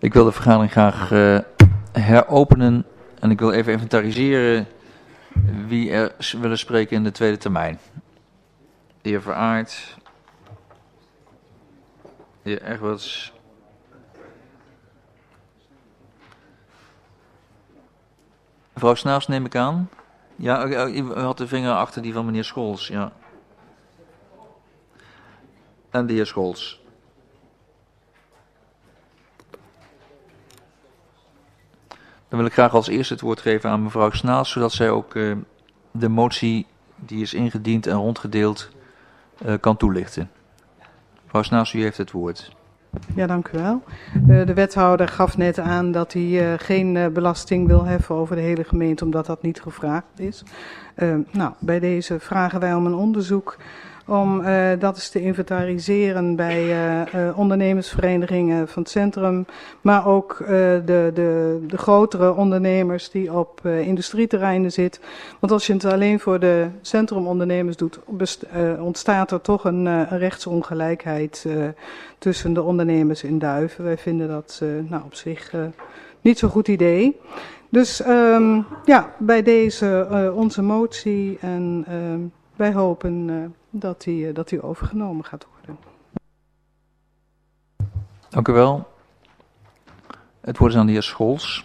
Ik wil de vergadering graag heropenen en ik wil even inventariseren wie er willen spreken in de tweede termijn. De heer Veraard, de heer Egberts, mevrouw Snaafs neem ik aan. Ja, u had de vinger achter die van meneer Scholz, ja. En de heer Scholz. Dan wil ik graag als eerste het woord geven aan mevrouw Snaafs, zodat zij ook de motie die is ingediend en rondgedeeld kan toelichten. Mevrouw Snaafs, u heeft het woord. Ja, dank u wel. De wethouder gaf net aan dat hij geen belasting wil heffen over de hele gemeente, omdat dat niet gevraagd is. Bij deze vragen wij om een onderzoek om dat eens te inventariseren bij ondernemersverenigingen van het centrum, maar ook de grotere ondernemers die op industrieterreinen zitten. Want als je het alleen voor de centrumondernemers doet, ontstaat er toch een rechtsongelijkheid tussen de ondernemers in Duiven. Wij vinden dat op zich niet zo'n goed idee. Dus bij deze onze motie en wij hopen dat die overgenomen gaat worden. Dank u wel. Het woord is aan de heer Scholz.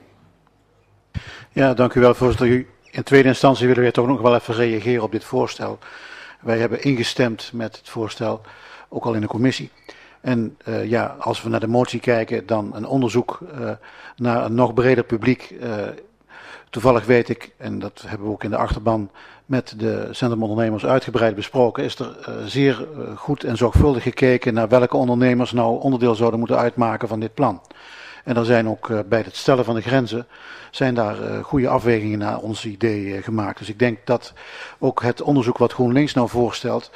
Ja, dank u wel, voorzitter. In tweede instantie willen wij toch nog wel even reageren op dit voorstel. Wij hebben ingestemd met het voorstel, ook al in de commissie. En als we naar de motie kijken, dan een onderzoek naar een nog breder publiek. Toevallig weet ik, en dat hebben we ook in de achterban met de centrumondernemers uitgebreid besproken, is er zeer goed en zorgvuldig gekeken naar welke ondernemers nou onderdeel zouden moeten uitmaken van dit plan. En er zijn ook bij het stellen van de grenzen, zijn daar goede afwegingen naar ons idee gemaakt. Dus ik denk dat ook het onderzoek wat GroenLinks nou voorstelt,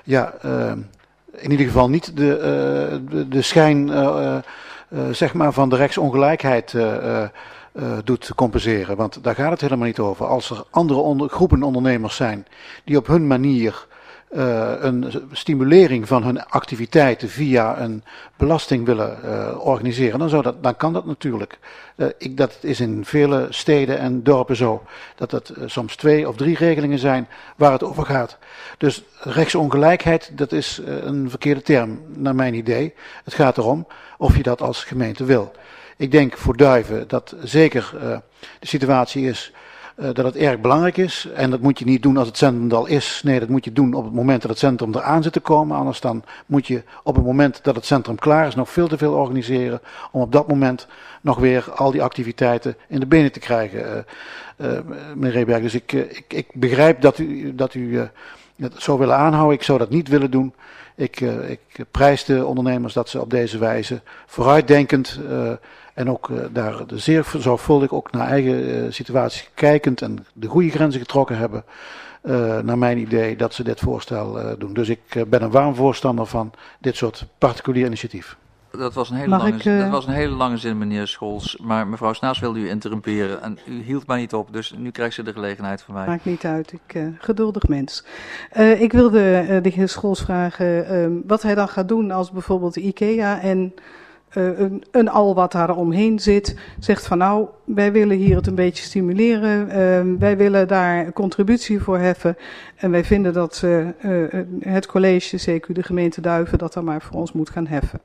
in ieder geval niet de schijn van de rechtsongelijkheid doet compenseren. Want daar gaat het helemaal niet over. Als er andere groepen ondernemers zijn die op hun manier een stimulering van hun activiteiten via een belasting willen organiseren, dan kan dat natuurlijk. Dat is in vele steden en dorpen zo. Dat het soms 2 of 3 regelingen zijn waar het over gaat. Dus rechtsongelijkheid, dat is een verkeerde term naar mijn idee. Het gaat erom of je dat als gemeente wil. Ik denk voor Duiven dat zeker de situatie is dat het erg belangrijk is. En dat moet je niet doen als het centrum er al is. Nee, dat moet je doen op het moment dat het centrum eraan zit te komen. Anders dan moet je op het moment dat het centrum klaar is nog veel te veel organiseren. Om op dat moment nog weer al die activiteiten in de benen te krijgen. Meneer Reberg, dus ik begrijp dat u het zo willen aanhouden. Ik zou dat niet willen doen. Ik prijs de ondernemers dat ze op deze wijze vooruitdenkend en ook daar zeer zorgvuldig ook naar eigen situatie kijkend en de goede grenzen getrokken hebben, naar mijn idee, dat ze dit voorstel doen. Dus ik ben een warm voorstander van dit soort particulier initiatief. Dat was een hele lange zin, meneer Scholz. Maar mevrouw Snaafs wilde u interrumperen en u hield mij niet op. Dus nu krijgt ze de gelegenheid van mij. Maakt niet uit, geduldig mens. Ik wilde de heer Scholz vragen wat hij dan gaat doen als bijvoorbeeld de IKEA en een al wat daar omheen zit, zegt van wij willen hier het een beetje stimuleren. Wij willen daar een contributie voor heffen. En wij vinden dat het college, CQ de gemeente Duiven, dat dan maar voor ons moet gaan heffen.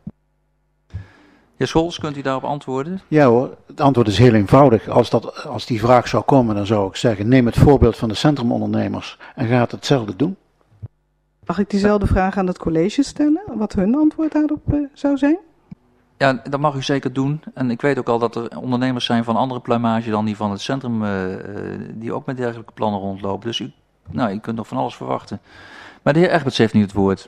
Heer Scholz, kunt u daarop antwoorden? Ja hoor, het antwoord is heel eenvoudig. Als die vraag zou komen, dan zou ik zeggen, neem het voorbeeld van de centrumondernemers en ga hetzelfde doen. Mag ik diezelfde vraag aan het college stellen? Wat hun antwoord daarop zou zijn? Ja, dat mag u zeker doen. En ik weet ook al dat er ondernemers zijn van andere pluimage dan die van het centrum, die ook met dergelijke plannen rondlopen. Dus u kunt nog van alles verwachten. Maar de heer Egberts heeft nu het woord.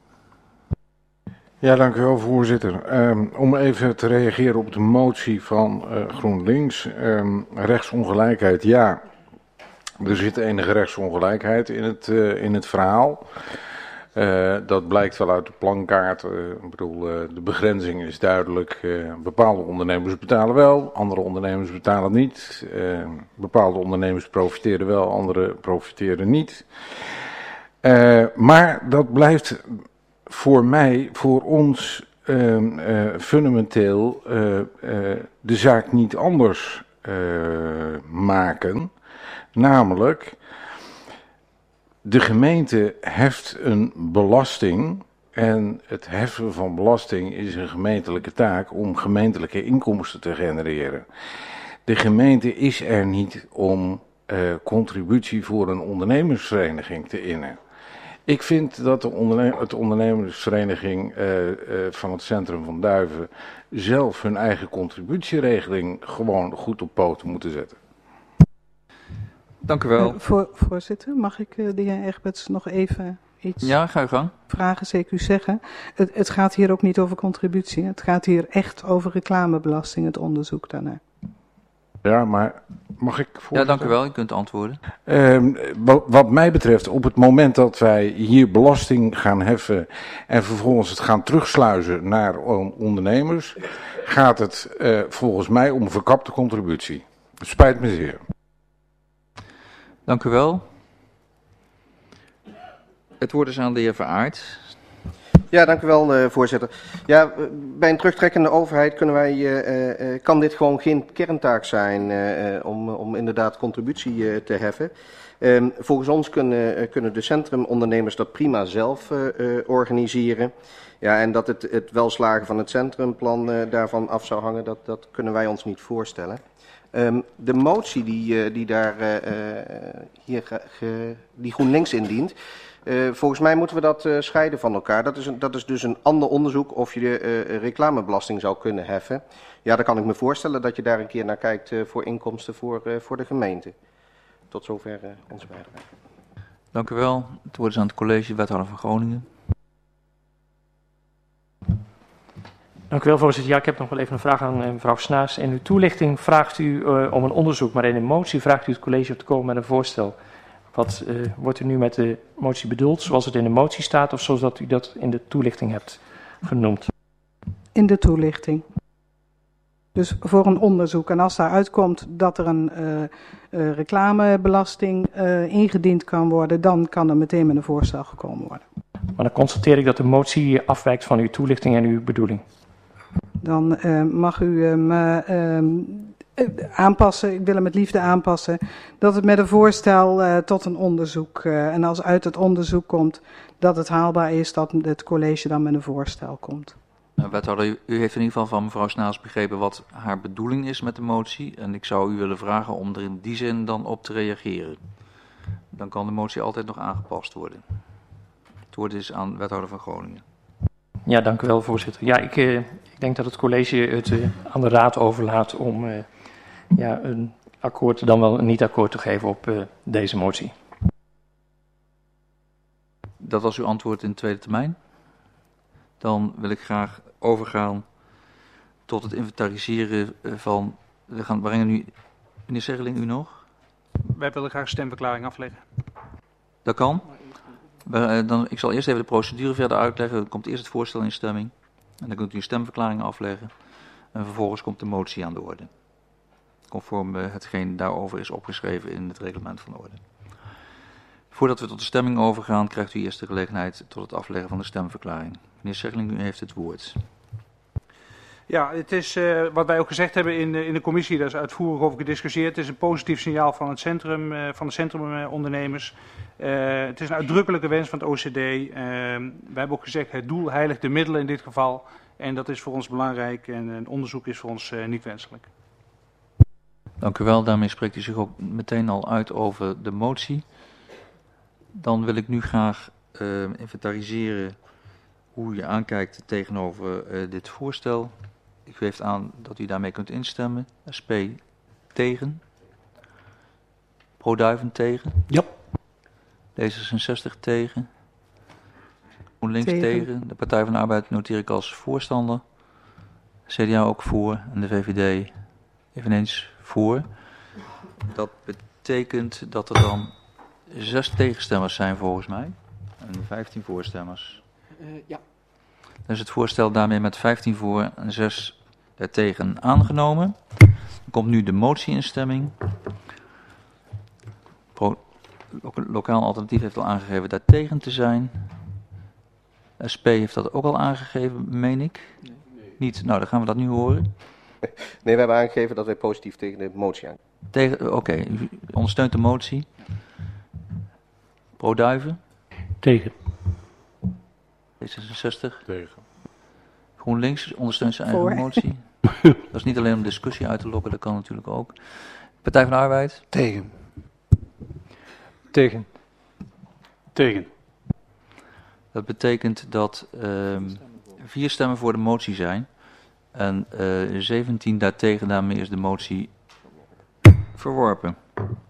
Ja, dank u wel, voorzitter. Om even te reageren op de motie van GroenLinks. Rechtsongelijkheid, ja. Er zit enige rechtsongelijkheid in het verhaal. Dat blijkt wel uit de plankaart. De begrenzing is duidelijk. Bepaalde ondernemers betalen wel, andere ondernemers betalen niet. Bepaalde ondernemers profiteren wel, andere profiteren niet. Maar dat blijft voor ons fundamenteel de zaak niet anders maken. Namelijk, de gemeente heft een belasting en het heffen van belasting is een gemeentelijke taak om gemeentelijke inkomsten te genereren. De gemeente is er niet om contributie voor een ondernemersvereniging te innen. Ik vind dat het ondernemersvereniging van het Centrum van Duiven zelf hun eigen contributieregeling gewoon goed op poten moeten zetten. Dank u wel. Voorzitter, mag ik de heer Egberts nog even iets Ja, ga uw gang. vragen, CQ zeggen? Het gaat hier ook niet over contributie. Het gaat hier echt over reclamebelasting, het onderzoek daarnaar. Ja, maar mag ik voorzitter? Ja, dank u wel. U kunt antwoorden. Wat mij betreft, op het moment dat wij hier belasting gaan heffen en vervolgens het gaan terugsluizen naar ondernemers, gaat het volgens mij om verkapte contributie. Het spijt me zeer. Dank u wel. Het woord is aan de heer Veraert. Ja, dank u wel, voorzitter. Ja, bij een terugtrekkende overheid kan dit gewoon geen kerntaak zijn om inderdaad contributie te heffen. Volgens ons kunnen de centrumondernemers dat prima zelf organiseren. Ja, en dat het welslagen van het centrumplan daarvan af zou hangen, dat kunnen wij ons niet voorstellen. De motie die GroenLinks indient, volgens mij moeten we dat scheiden van elkaar. Dat is dus een ander onderzoek of je de reclamebelasting zou kunnen heffen. Ja, dan kan ik me voorstellen dat je daar een keer naar kijkt voor inkomsten voor de gemeente. Tot zover onze bijdrage. Dank u wel. Het woord is aan het college wethouder van Groningen. Dank u wel, voorzitter. Ja, ik heb nog wel even een vraag aan mevrouw Snaars. In uw toelichting vraagt u om een onderzoek, maar in de motie vraagt u het college op te komen met een voorstel. Wat wordt er nu met de motie bedoeld, zoals het in de motie staat of zoals dat u dat in de toelichting hebt genoemd? In de toelichting. Dus voor een onderzoek. En als daaruit komt dat er een reclamebelasting ingediend kan worden, dan kan er meteen met een voorstel gekomen worden. Maar dan constateer ik dat de motie afwijkt van uw toelichting en uw bedoeling. Dan mag u hem aanpassen, ik wil hem met liefde aanpassen, dat het met een voorstel tot een onderzoek, en als uit het onderzoek komt dat het haalbaar is, dat het college dan met een voorstel komt. Wethouder, u heeft in ieder geval van mevrouw Snaars begrepen wat haar bedoeling is met de motie. En ik zou u willen vragen om er in die zin dan op te reageren. Dan kan de motie altijd nog aangepast worden. Het woord is aan wethouder van Groningen. Ja, dank u wel, voorzitter. Ja, ik denk dat het college het aan de raad overlaat om een akkoord, dan wel een niet-akkoord te geven op deze motie. Dat was uw antwoord in de tweede termijn. Dan wil ik graag overgaan tot het inventariseren van... We brengen nu... Meneer Seggeling, u nog? Wij willen graag een stemverklaring afleggen. Dat kan. Ik zal eerst even de procedure verder uitleggen. Dan komt eerst het voorstel in stemming. En dan kunt u een stemverklaring afleggen. En vervolgens komt de motie aan de orde. Conform hetgeen daarover is opgeschreven in het reglement van de orde. Voordat we tot de stemming overgaan, krijgt u eerst de gelegenheid tot het afleggen van de stemverklaring. Meneer Seggeling, u heeft het woord. Ja, het is wat wij ook gezegd hebben in de commissie, daar is uitvoerig over gediscussieerd. Het is een positief signaal van het centrum, van de centrumondernemers. Het is een uitdrukkelijke wens van het OCD. Wij hebben ook gezegd, het doel heiligt de middelen in dit geval. En dat is voor ons belangrijk en een onderzoek is voor ons niet wenselijk. Dank u wel. Daarmee spreekt u zich ook meteen al uit over de motie. Dan wil ik nu graag inventariseren hoe je aankijkt tegenover dit voorstel. Ik geef aan dat u daarmee kunt instemmen. SP tegen. Pro-Duiven tegen. Ja. D66 tegen. GroenLinks tegen. De Partij van de Arbeid noteer ik als voorstander. CDA ook voor en de VVD eveneens voor. Dat betekent dat er dan 6 tegenstemmers zijn volgens mij en 15 voorstemmers. Ja. Dan is het voorstel daarmee met 15 voor en 6 daartegen aangenomen. Dan komt nu de motie in stemming. Lokaal alternatief heeft al aangegeven daartegen te zijn. SP heeft dat ook al aangegeven, meen ik. Niet? Nou, dan gaan we dat nu horen. Nee, we hebben aangegeven dat wij positief tegen de motie aan. Oké, u ondersteunt de motie. Pro Duiven, Tegen. D66. Tegen. GroenLinks ondersteunt zijn eigen Voor. motie. Dat is niet alleen om discussie uit te lokken, dat kan natuurlijk ook. Partij van de Arbeid, Tegen. Tegen. Tegen. dat betekent dat 4 stemmen voor de motie zijn. En 17 daartegen, daarmee is de motie verworpen.